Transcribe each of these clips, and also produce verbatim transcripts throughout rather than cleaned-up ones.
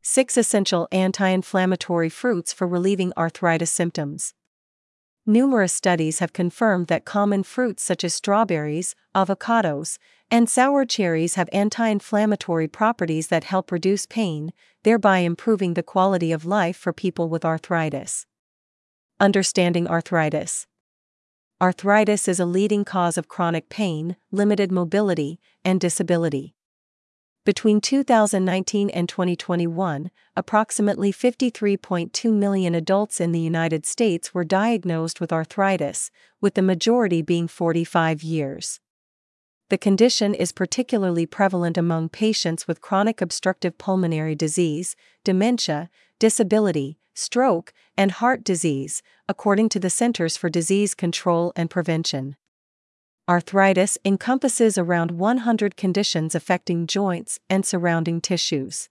six Essential anti-inflammatory fruits for relieving arthritis symptoms. Numerous studies have confirmed that common fruits such as strawberries, avocados, and sour cherries have anti-inflammatory properties that help reduce pain, thereby improving the quality of life for people with arthritis. Understanding arthritis. Arthritis is a leading cause of chronic pain, limited mobility, and disability. Between two thousand nineteen and twenty twenty-one, approximately fifty-three point two million adults in the United States were diagnosed with arthritis, with the majority being forty-five years. The condition is particularly prevalent among patients with chronic obstructive pulmonary disease, dementia, disability, stroke, and heart disease, according to the Centers for Disease Control and Prevention. Arthritis encompasses around one hundred conditions affecting joints and surrounding tissues.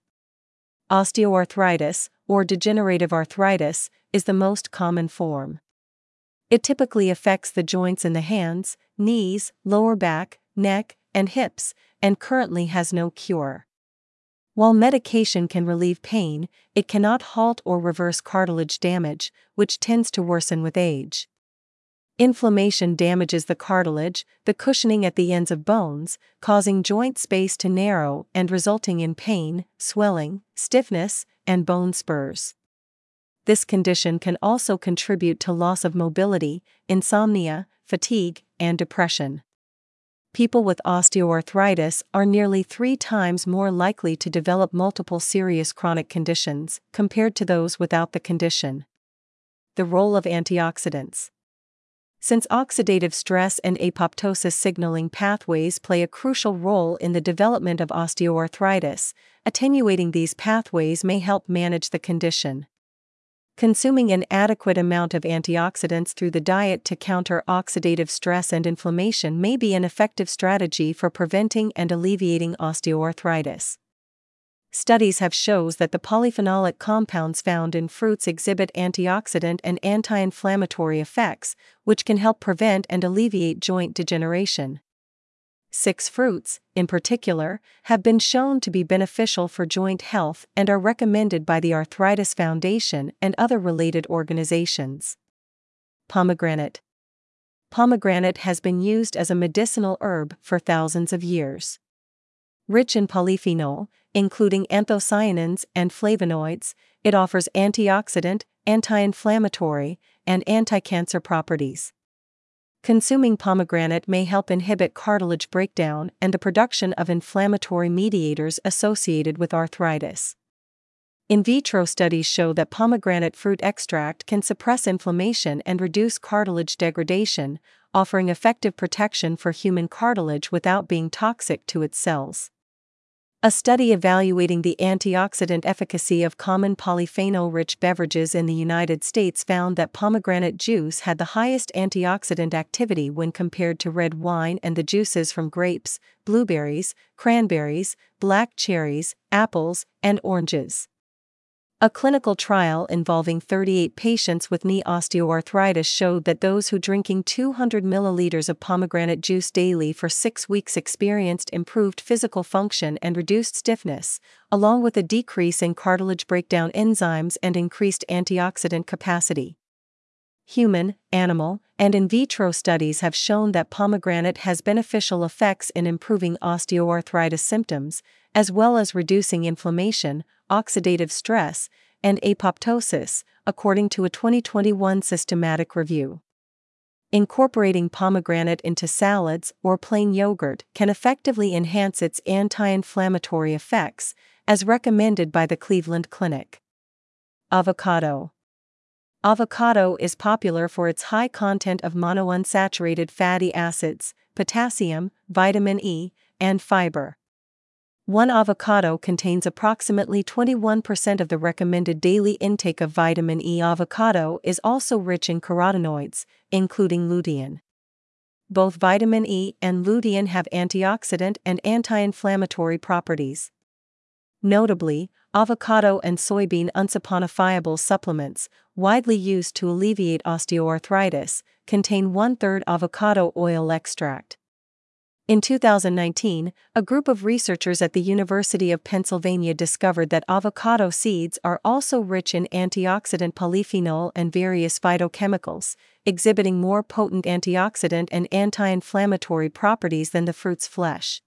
Osteoarthritis, or degenerative arthritis, is the most common form. It typically affects the joints in the hands, knees, lower back, neck, and hips, and currently has no cure. While medication can relieve pain, it cannot halt or reverse cartilage damage, which tends to worsen with age. Inflammation damages the cartilage, the cushioning at the ends of bones, causing joint space to narrow and resulting in pain, swelling, stiffness, and bone spurs. This condition can also contribute to loss of mobility, insomnia, fatigue, and depression. People with osteoarthritis are nearly three times more likely to develop multiple serious chronic conditions compared to those without the condition. The role of antioxidants. Since oxidative stress and apoptosis signaling pathways play a crucial role in the development of osteoarthritis, attenuating these pathways may help manage the condition. Consuming an adequate amount of antioxidants through the diet to counter oxidative stress and inflammation may be an effective strategy for preventing and alleviating osteoarthritis. Studies have shown that the polyphenolic compounds found in fruits exhibit antioxidant and anti-inflammatory effects, which can help prevent and alleviate joint degeneration. Six fruits, in particular, have been shown to be beneficial for joint health and are recommended by the Arthritis Foundation and other related organizations. Pomegranate. Pomegranate has been used as a medicinal herb for thousands of years. Rich in polyphenol, including anthocyanins and flavonoids, it offers antioxidant, anti-inflammatory, and anti-cancer properties. Consuming pomegranate may help inhibit cartilage breakdown and the production of inflammatory mediators associated with arthritis. In vitro studies show that pomegranate fruit extract can suppress inflammation and reduce cartilage degradation, offering effective protection for human cartilage without being toxic to its cells. A study evaluating the antioxidant efficacy of common polyphenol-rich beverages in the United States found that pomegranate juice had the highest antioxidant activity when compared to red wine and the juices from grapes, blueberries, cranberries, black cherries, apples, and oranges. A clinical trial involving thirty-eight patients with knee osteoarthritis showed that those who drinking two hundred milliliters of pomegranate juice daily for six weeks experienced improved physical function and reduced stiffness, along with a decrease in cartilage breakdown enzymes and increased antioxidant capacity. Human, animal, and in vitro studies have shown that pomegranate has beneficial effects in improving osteoarthritis symptoms, as well as reducing inflammation, oxidative stress, and apoptosis, according to a twenty twenty-one systematic review. Incorporating pomegranate into salads or plain yogurt can effectively enhance its anti-inflammatory effects, as recommended by the Cleveland Clinic. Avocado. Avocado is popular for its high content of monounsaturated fatty acids, potassium, vitamin E, and fiber. One avocado contains approximately twenty-one percent of the recommended daily intake of vitamin E. Avocado is also rich in carotenoids, including lutein. Both vitamin E and lutein have antioxidant and anti-inflammatory properties. Notably, avocado and soybean unsaponifiable supplements, widely used to alleviate osteoarthritis, contain one-third avocado oil extract. In two thousand nineteen, a group of researchers at the University of Pennsylvania discovered that avocado seeds are also rich in antioxidant polyphenol and various phytochemicals, exhibiting more potent antioxidant and anti-inflammatory properties than the fruit's flesh.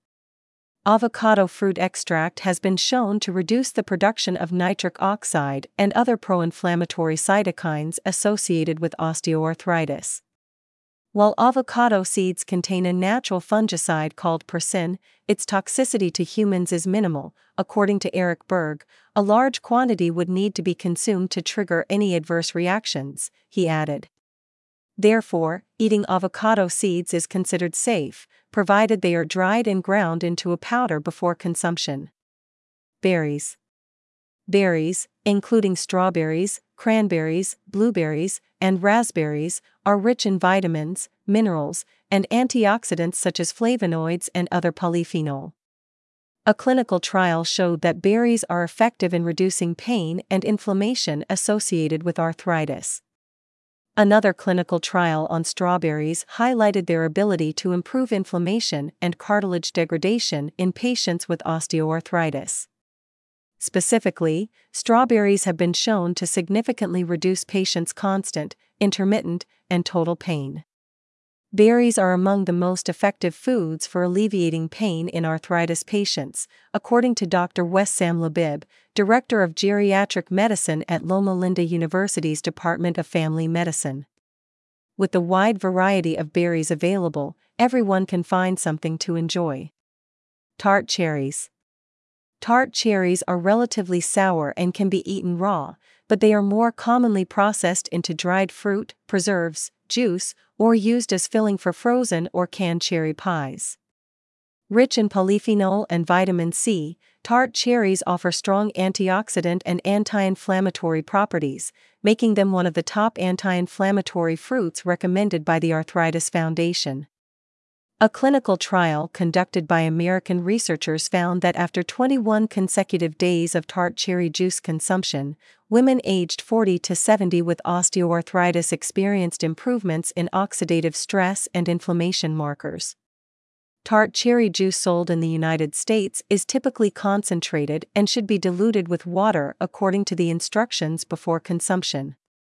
Avocado fruit extract has been shown to reduce the production of nitric oxide and other pro-inflammatory cytokines associated with osteoarthritis. While avocado seeds contain a natural fungicide called persin, its toxicity to humans is minimal. According to Eric Berg, a large quantity would need to be consumed to trigger any adverse reactions, he added. Therefore, eating avocado seeds is considered safe, provided they are dried and ground into a powder before consumption. Berries. Berries, including strawberries, cranberries, blueberries, and raspberries, are rich in vitamins, minerals, and antioxidants such as flavonoids and other polyphenol. A clinical trial showed that berries are effective in reducing pain and inflammation associated with arthritis. Another clinical trial on strawberries highlighted their ability to improve inflammation and cartilage degradation in patients with osteoarthritis. Specifically, strawberries have been shown to significantly reduce patients' constant, intermittent, and total pain. Berries are among the most effective foods for alleviating pain in arthritis patients, according to Doctor Wessam Labib, Director of Geriatric Medicine at Loma Linda University's Department of Family Medicine. With the wide variety of berries available, everyone can find something to enjoy. Tart cherries. Tart cherries are relatively sour and can be eaten raw, but they are more commonly processed into dried fruit, preserves, juice, or used as filling for frozen or canned cherry pies. Rich in polyphenol and vitamin C, tart cherries offer strong antioxidant and anti-inflammatory properties, making them one of the top anti-inflammatory fruits recommended by the Arthritis Foundation. A clinical trial conducted by American researchers found that after twenty-one consecutive days of tart cherry juice consumption, women aged forty to seventy with osteoarthritis experienced improvements in oxidative stress and inflammation markers. Tart cherry juice sold in the United States is typically concentrated and should be diluted with water according to the instructions before consumption.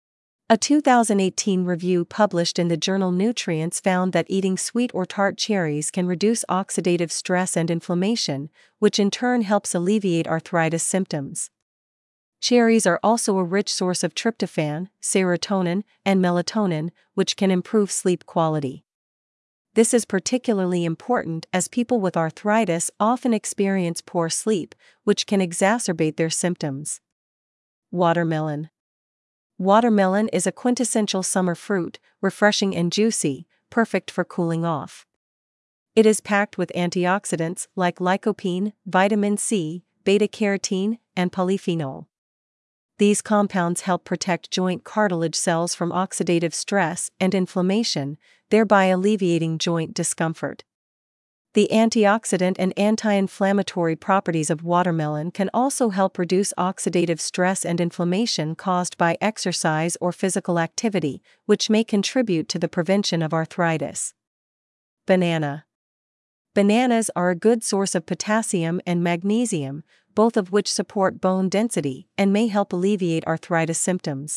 A two thousand eighteen review published in the journal Nutrients found that eating sweet or tart cherries can reduce oxidative stress and inflammation, which in turn helps alleviate arthritis symptoms. Cherries are also a rich source of tryptophan, serotonin, and melatonin, which can improve sleep quality. This is particularly important as people with arthritis often experience poor sleep, which can exacerbate their symptoms. Watermelon. Watermelon is a quintessential summer fruit, refreshing and juicy, perfect for cooling off. It is packed with antioxidants like lycopene, vitamin C, beta-carotene, and polyphenol. These compounds help protect joint cartilage cells from oxidative stress and inflammation, thereby alleviating joint discomfort. The antioxidant and anti-inflammatory properties of watermelon can also help reduce oxidative stress and inflammation caused by exercise or physical activity, which may contribute to the prevention of arthritis. Banana. Bananas are a good source of potassium and magnesium, both of which support bone density and may help alleviate arthritis symptoms.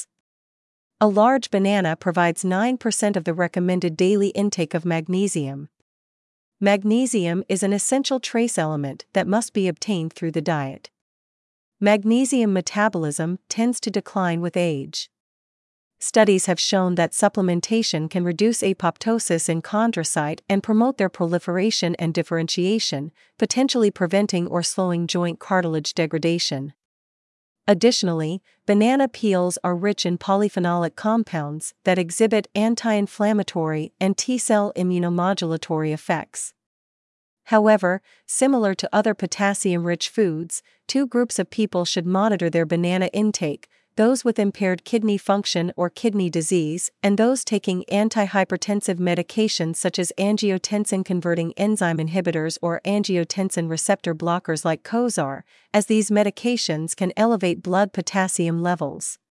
A large banana provides nine percent of the recommended daily intake of magnesium. Magnesium is an essential trace element that must be obtained through the diet. Magnesium metabolism tends to decline with age. Studies have shown that supplementation can reduce apoptosis in chondrocyte and promote their proliferation and differentiation, potentially preventing or slowing joint cartilage degradation. Additionally, banana peels are rich in polyphenolic compounds that exhibit anti-inflammatory and T-cell immunomodulatory effects. However, similar to other potassium-rich foods, two groups of people should monitor their banana intake: those with impaired kidney function or kidney disease, and those taking antihypertensive medications such as angiotensin-converting enzyme inhibitors or angiotensin receptor blockers like Cozar, as these medications can elevate blood potassium levels.